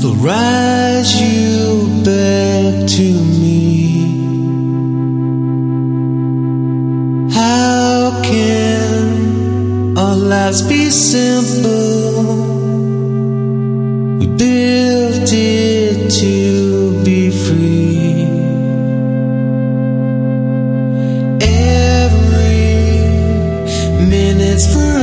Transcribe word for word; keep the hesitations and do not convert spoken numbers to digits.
will rise you back to me. How can our lives be simple? We built it to be free. Every minute's forever.